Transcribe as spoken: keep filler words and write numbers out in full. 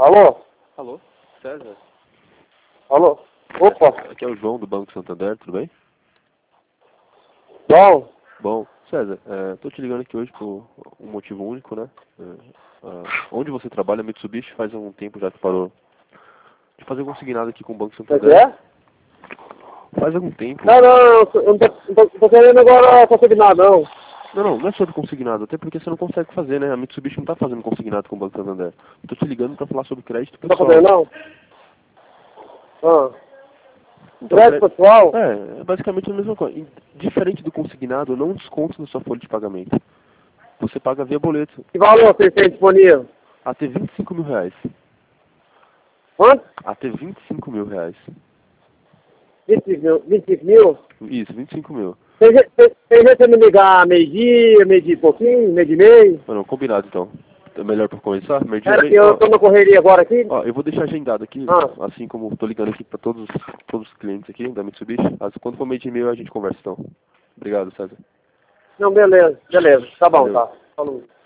Alô? Alô, César? Alô? Opa! Aqui é o João do Banco Santander, tudo bem? Bom, Bom, César, é, tô te ligando aqui hoje por um motivo único, né? É, é, onde você trabalha, Mitsubishi, faz um tempo já que parou de fazer consignado aqui com o Banco como é que Santander. é? Faz algum tempo. Não, não, eu não tô, não tô, não tô querendo agora consignado, não. Não, não, não é sobre consignado, até porque você não consegue fazer, né? A Mitsubishi não tá fazendo consignado com o Banco Santander. Tô te ligando pra falar sobre crédito Não tá pessoal. fazendo, não? Ah. Então, Crédito cré- pessoal? É, é basicamente a mesma coisa. E, diferente do consignado, não desconto na sua folha de pagamento. Você paga via boleto. Que valor vocês têm disponível? Até vinte e cinco mil reais. Quanto? Até vinte e cinco mil reais. vinte e cinco mil? vinte e cinco mil? Isso, vinte e cinco mil. Tem jeito tem- tem jeito de me ligar meio-dia, meio-dia e pouquinho, meio de meio? Ah, não, combinado então. É melhor pra começar? Meio dia, Era que meio... eu Ó, tô na correria agora aqui. ó, eu vou deixar agendado aqui, Ah, assim como tô ligando aqui pra todos, todos os clientes aqui da Mitsubishi. Mas quando for meio dia e meio a gente conversa então. Obrigado, César. não, beleza, beleza. Tá bom, Valeu. tá. Falou.